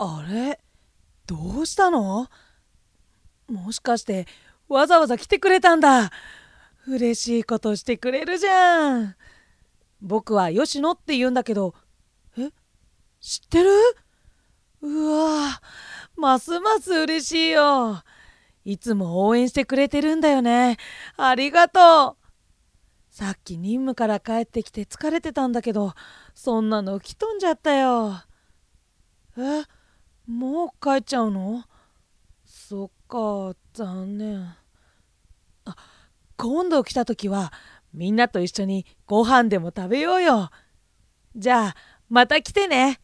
あれ、どうしたの？もしかしてわざわざ来てくれたんだ。嬉しいことしてくれるじゃん。僕は吉野って言うんだけど。え、知ってる？うわ、ますます嬉しいよ。いつも応援してくれてるんだよね。ありがとう。さっき任務から帰ってきて疲れてたんだけど、そんなの吹き飛んじゃったよ。え、もう帰っちゃうの？そっか、残念。今度来た時はみんなと一緒にご飯でも食べようよ。じゃあまた来てね。